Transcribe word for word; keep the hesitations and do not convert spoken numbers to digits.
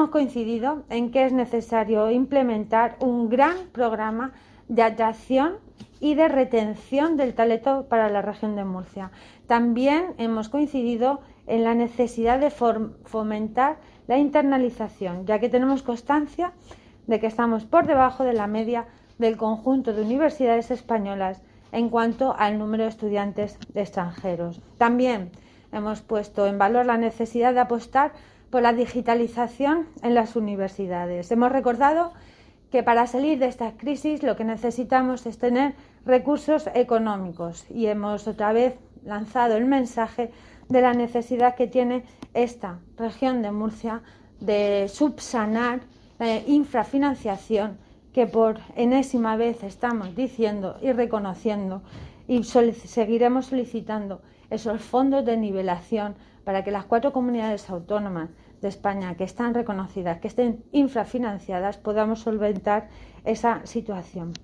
hemos coincidido en que es necesario implementar un gran programa de atracción y de retención del talento para la región de Murcia. También hemos coincidido en la necesidad de fomentar la internalización, ya que tenemos constancia de que estamos por debajo de la media del conjunto de universidades españolas en cuanto al número de estudiantes extranjeros. También hemos puesto en valor la necesidad de apostar por la digitalización en las universidades. Hemos recordado que para salir de esta crisis lo que necesitamos es tener recursos económicos y hemos otra vez lanzado el mensaje de la necesidad que tiene esta región de Murcia de subsanar la infrafinanciación que por enésima vez estamos diciendo y reconociendo, y solic- seguiremos solicitando esos fondos de nivelación para que las cuatro comunidades autónomas de España que están reconocidas, que estén infrafinanciadas, podamos solventar esa situación.